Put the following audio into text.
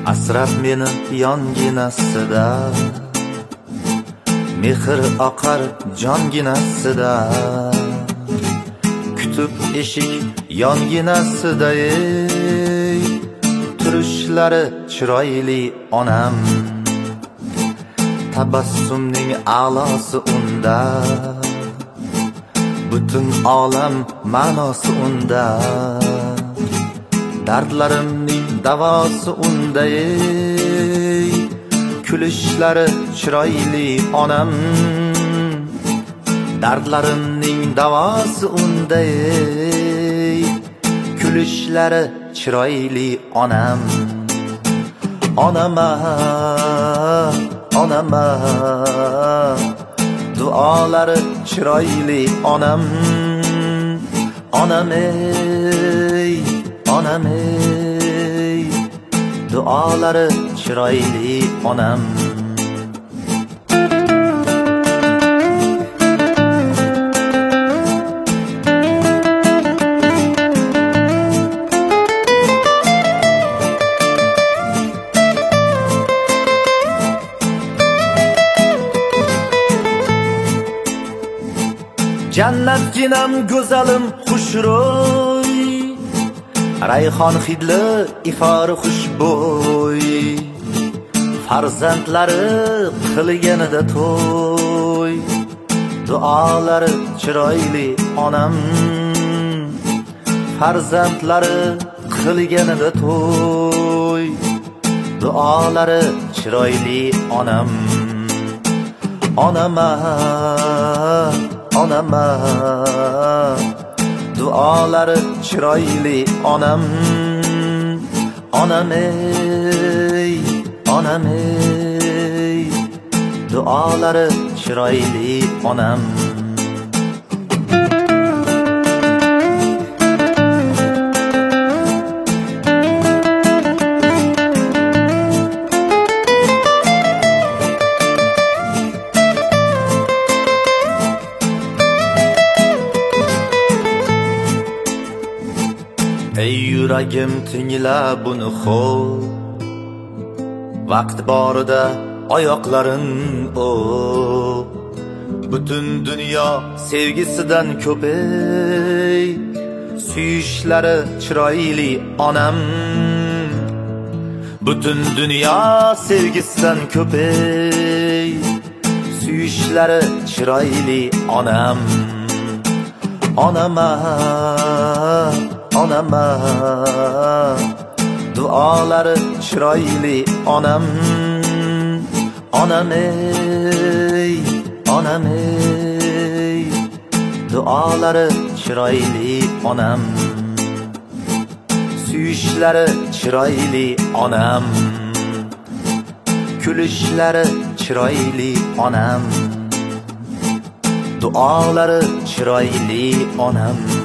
asrab meni yonginasida, mehr oqar jonginasida, kutib eshik yonginasida, turishlari chiroyli onam, tabassumning a'losi unda, butun olam ma'nosi unda, dardlarimning davosi unda, kulishlari chiroyli onam, dardlarimning davosi unda, kulishlari chiroyli onam. Onama, onama, duolari chiroyli onam, onam ey, onam ey, duolari chiroyli onam. Jannat jinam go'zalim xushro'y, rayhon hidli ifori xushbo'y, farzandlari qilganida to'y, duolari chiroyli onam, farzandlari qilganida to'y, duolari chiroyli onam. Onama, onama, duolari chiroyli onam, onam ey, onam ey, duolari chiroyli onam. Ey yuragim tingla buni xo'p, vaqt borida oyoqlarin o'p, butun dunyo sevgisidan ko'p, ey suyishlari chiroyli onam, butun dunyo sevgisidan ko'p, ey suyishlari chiroyli onam. Onama, onama, duolari chiroyli onam, onam ey, onam ey, duolari chiroyli onam, suyishlari chiroyli onam, kulishlari chiroyli onam, duolari chiroyli onam.